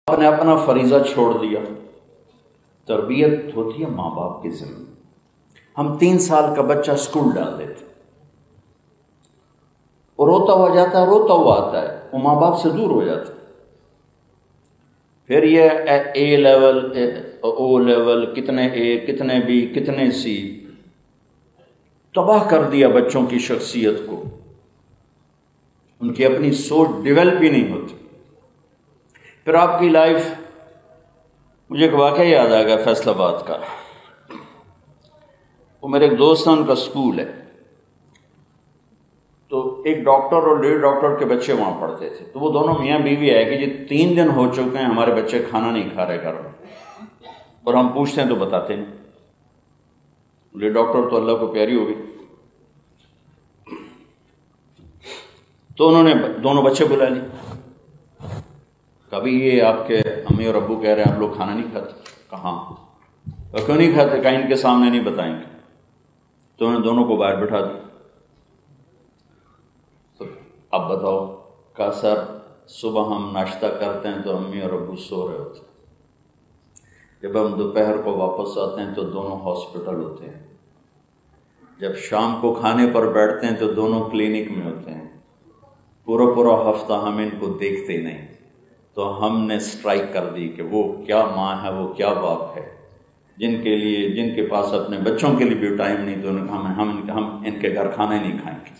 آپ نے اپنا فریضہ چھوڑ دیا. تربیت ہوتی ہے ماں باپ کی ذمہ. ہم 3 سال کا بچہ اسکول ڈال دیتے، وہ روتا ہوا جاتا ہے، روتا ہوا آتا ہے، وہ ماں باپ سے دور ہو جاتا ہے. پھر یہ اے لیول، او لیول، کتنے اے، کتنے بی، کتنے سی، تباہ کر دیا بچوں کی شخصیت کو. ان کی اپنی سوچ ڈیولپ ہی نہیں ہوتی. پھر آپ کی لائف، مجھے ایک واقعہ یاد آ گیا فیصل آباد کا. وہ میرے ایک دوست ہیں، ان کا اسکول ہے، تو ایک ڈاکٹر اور لیڈی ڈاکٹر کے بچے وہاں پڑھتے تھے. تو وہ دونوں میاں بیوی آئے کہ جی 3 دن ہو چکے ہیں ہمارے بچے کھانا نہیں کھا رہے گھر میں، اور ہم پوچھتے ہیں تو بتاتے نہیں. لیڈی ڈاکٹر تو اللہ کو پیاری ہو گئی، تو انہوں نے دونوں بچے بلا لی. کبھی یہ آپ کے امی اور ابو کہہ رہے ہیں آپ لوگ کھانا نہیں کھاتے. کہاں؟ اور کیوں نہیں کھاتے؟ کہیں ان کے سامنے نہیں بتائیں گے. تو انہوں نے دونوں کو باہر بٹھا دیا. تو اب بتاؤ. کہا سر صبح ہم ناشتہ کرتے ہیں تو امی اور ابو سو رہے ہوتے ہیں، جب ہم دوپہر کو واپس آتے ہیں تو دونوں ہاسپٹل ہوتے ہیں، جب شام کو کھانے پر بیٹھتے ہیں تو دونوں کلینک میں ہوتے ہیں. پورا ہفتہ ہم ان کو دیکھتے نہیں. تو ہم نے سٹرائک کر دی کہ وہ کیا ماں ہے، وہ کیا باپ ہے، جن کے پاس اپنے بچوں کے لیے بھی ٹائم نہیں. تو انہوں نے کہا ہم ان کے گھر کھانا نہیں کھائیں گے.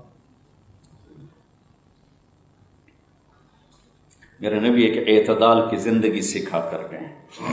میرے نبی ایک اعتدال کی زندگی سکھا کر گئے.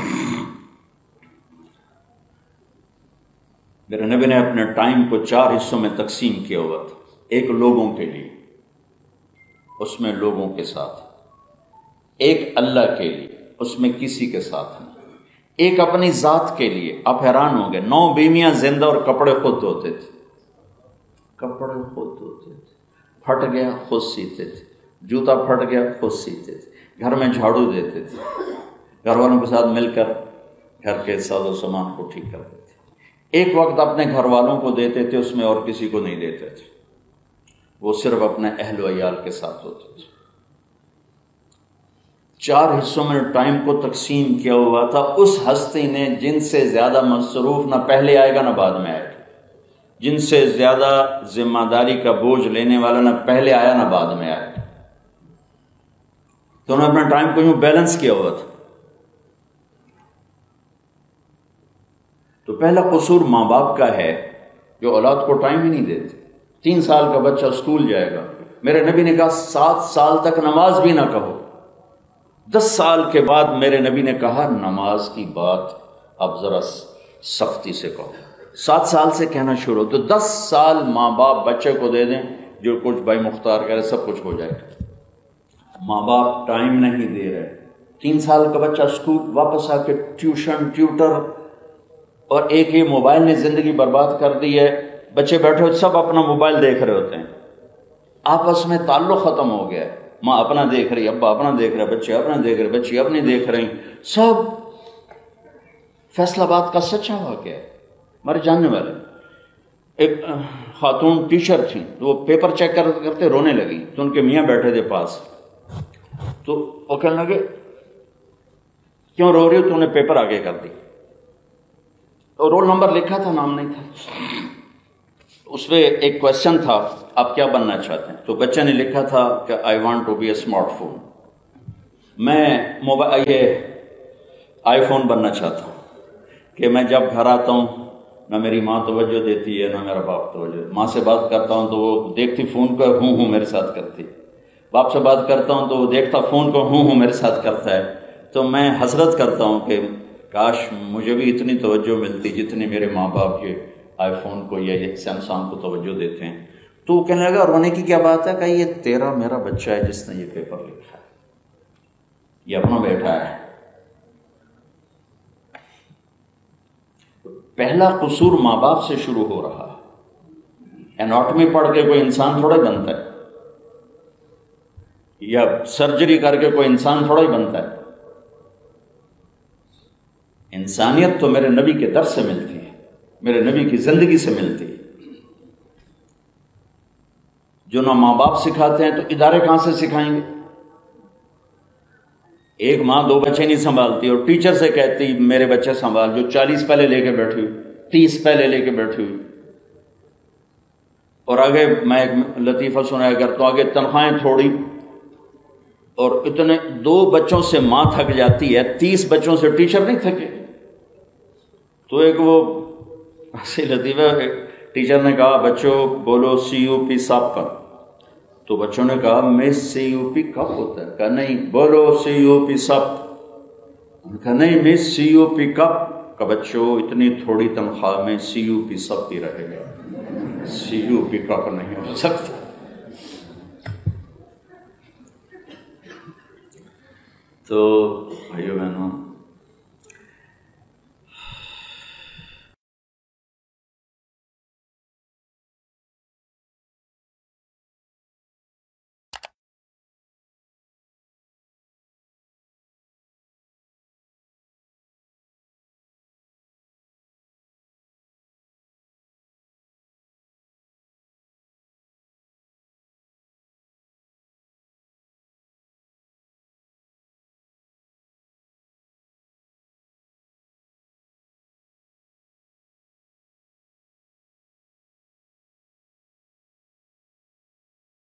میرے نبی نے اپنے ٹائم کو 4 حصوں میں تقسیم کیا ہوا تھا. ایک لوگوں کے لیے، اس میں لوگوں کے ساتھ. ایک اللہ کے لیے، اس میں کسی کے ساتھ نہیں. ایک اپنی ذات کے لیے. آپ حیران ہوں گے، 9 بیویاں زندہ اور کپڑے خود دھوتے تھے. کپڑے خود دھوتے تھے، پھٹ گیا خود سیتے تھے، جوتا پھٹ گیا خود سیتے تھے، گھر میں جھاڑو دیتے تھے، گھر والوں کے ساتھ مل کر گھر کے ساز و سامان کو ٹھیک کرتے تھے. ایک وقت اپنے گھر والوں کو دیتے تھے، اس میں اور کسی کو نہیں دیتے تھے. وہ صرف اپنے اہل و عیال کے ساتھ ہوتے تھے. 4 حصوں میں ٹائم کو تقسیم کیا ہوا تھا. اس ہستی نے جن سے زیادہ مصروف نہ پہلے آئے گا نہ بعد میں آئے گا، جن سے زیادہ ذمہ داری کا بوجھ لینے والا نہ پہلے آیا نہ بعد میں آئے گا. تو انہوں نے اپنا ٹائم کو یوں بیلنس کیا ہوا تھا. تو پہلا قصور ماں باپ کا ہے جو اولاد کو ٹائم ہی نہیں دیتے. 3 سال کا بچہ اسکول جائے گا. میرے نبی نے کہا 7 سال تک نماز بھی نہ کہو. 10 سال کے بعد میرے نبی نے کہا نماز کی بات اب ذرا سختی سے کہو. 7 سال سے کہنا شروع. تو 10 سال ماں باپ بچے کو دے دیں، جو کچھ بھائی مختار کہہ رہے سب کچھ ہو جائے گا. ماں باپ ٹائم نہیں دے رہے. 3 سال کا بچہ اسکول واپس آ کے ٹیوشن، ٹیوٹر، اور ایک ہی موبائل نے زندگی برباد کر دی ہے. بچے بیٹھے ہوئے سب اپنا موبائل دیکھ رہے ہوتے ہیں، آپس میں تعلق ختم ہو گیا ہے. ماں اپنا دیکھ رہی، ابا اپنا دیکھ رہے، بچے اپنا دیکھ رہے، بچی اپنی دیکھ رہی. سب فیصل آباد کا سچا واقعہ ہے. ہمارے جاننے والے ایک خاتون ٹیچر تھیں، تو وہ پیپر چیک کرتے رونے لگی. تو ان کے میاں بیٹھے تھے پاس، تو وہ کہنے لگے کیوں رو رہی ہو؟ تو انہیں پیپر آگے کر دی. رول نمبر لکھا تھا، نام نہیں تھا. اس پہ ایک کویشچن تھا آپ کیا بننا چاہتے ہیں؟ تو بچے نے لکھا تھا کہ I want to be a smart phone. میں یہ آئی فون بننا چاہتا ہوں کہ میں جب گھر آتا ہوں نہ میری ماں توجہ دیتی ہے نہ میرا باپ توجہ. ماں سے بات کرتا ہوں تو وہ دیکھتی فون کو ہوں میرے ساتھ کرتی. باپ سے بات کرتا ہوں تو وہ دیکھتا فون کو ہوں میرے ساتھ کرتا ہے. تو میں حسرت کرتا ہوں کہ کاش مجھے بھی اتنی توجہ ملتی جتنی میرے ماں باپ یہ آئی فون کو یا یہ سیمسنگ کو توجہ دیتے ہیں. تو وہ کہنے لگا رونے کی کیا بات ہے؟ کہ یہ تیرا میرا بچہ ہے جس نے یہ پیپر لکھا ہے، یہ اپنا بیٹا ہے. پہلا قصور ماں باپ سے شروع ہو رہا ہے. اناٹمی پڑھ کے کوئی انسان تھوڑا ہی بنتا ہے، یا سرجری کر کے کوئی انسان تھوڑا ہی بنتا ہے. انسانیت تو میرے نبی کے در سے ملتی ہے، میرے نبی کی زندگی سے ملتی ہے. جو نہ ماں باپ سکھاتے ہیں تو ادارے کہاں سے سکھائیں گے؟ ایک ماں 2 بچے نہیں سنبھالتی اور ٹیچر سے کہتی میرے بچے سنبھال، جو 40 پہلے لے کے بیٹھی ہوئی، 30 پہلے لے کے بیٹھی ہوئی. اور آگے میں ایک لطیفہ سنایا کرتا ہوں، آگے تنخواہیں تھوڑی، اور اتنے 2 بچوں سے ماں تھک جاتی ہے، 30 بچوں سے ٹیچر نہیں تھکے. تو ایک وہ ایسی لطیفہ، ٹیچر نے کہا بچوں بولو CUP سب کا. تو بچوں نے کہا مس CUP کب ہوتا ہے؟ کہا نہیں بولو CUP سب. کہا نہیں مس CUP کب؟ کہا بچوں اتنی تھوڑی تنخواہ میں CUP سب بھی رہے گا، CUP کب نہیں ہو سکتا. تو بھائیو بہنوں،